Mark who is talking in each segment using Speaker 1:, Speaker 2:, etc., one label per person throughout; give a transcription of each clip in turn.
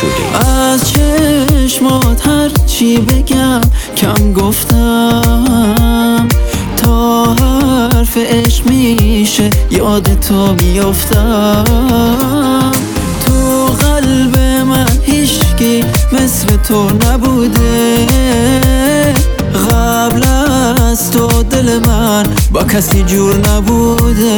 Speaker 1: کوچولی.
Speaker 2: از چشمات هر چی بگم کم گفتم، تا حرف عشق میشه یاد تو میافتم. تو قلب من هیچکی مثل تو نبوده، قبل از تو دل من با کسی جور نبوده.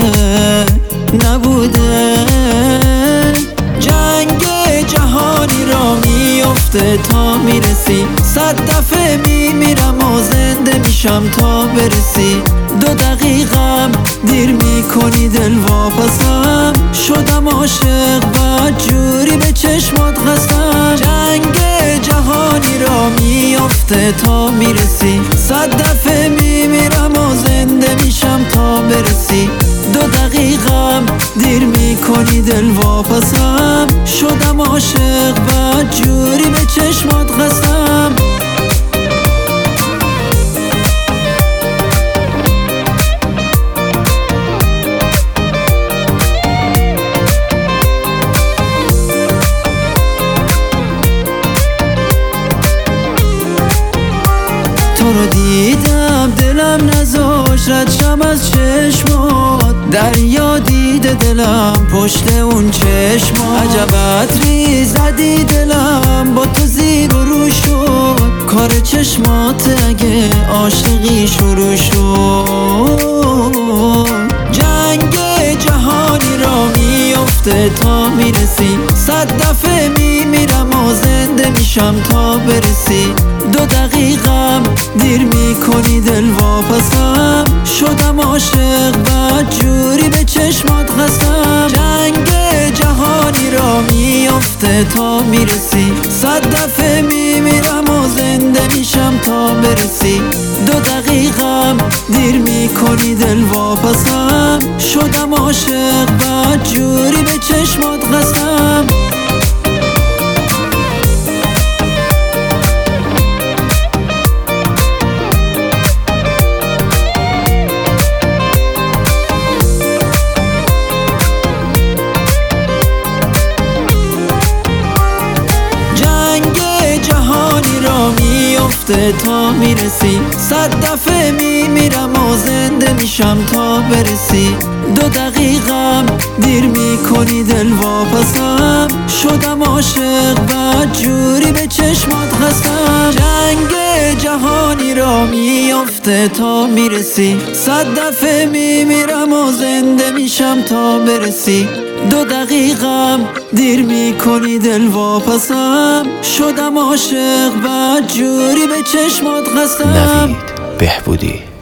Speaker 2: جنگ جهانی را میفته تا میرسی، 100 دفعه میمیرم و زنده میشم تا برسی. 2 دقیقم دیر میکنی دل واپسم، شدم عاشق و جوری به چشمات خستم. جنگ جهانی را میفته تا میرسی، 100 دفعه میمیرم و زنده میشم تا برسی. 2 دقیقم دیر میکنی دل واپسم، شدم عاشق و جوری به چشمات خستم. تو رو دیدم دلم نذاش رد شم از چشمات، دریا دیده دلم پشت اون چشمات. عجب عطری زدی دلم با تو زیر و رو شد، کار چشمات اگه عاشقی شروع شد. جنگ جهانی را میفته تا میرسی، 100 دفعه میمیرم و زنده میشم تا برسی. 2 دقیقم دیر میکنی دل واپسم، شدم عاشق و جوری به چشمات خستم. جنگ جهانی را میفته تا میرسی، 100 دفعه میمیرم و زنده میشم تا برسی. 2 دقیقم دیر میکنی دل واپسم، شدم عاشق و جوری به چشمات خستم. تا میرسی، 100 دفعه میمیرم و زنده میشم تا برسی. 2 دقیقم دیر میکنی دل واپسم، شدم عاشق و جوری به چشمات خستم. جنگ جهانی را میفته تا میرسی، 100 دفعه میمیرم و زنده میشم تا برسی. 2 دقیقم دیر میکنی دل واپسم، شدم عاشق و جوری به چشمات خستم.
Speaker 1: نوید بهبودی.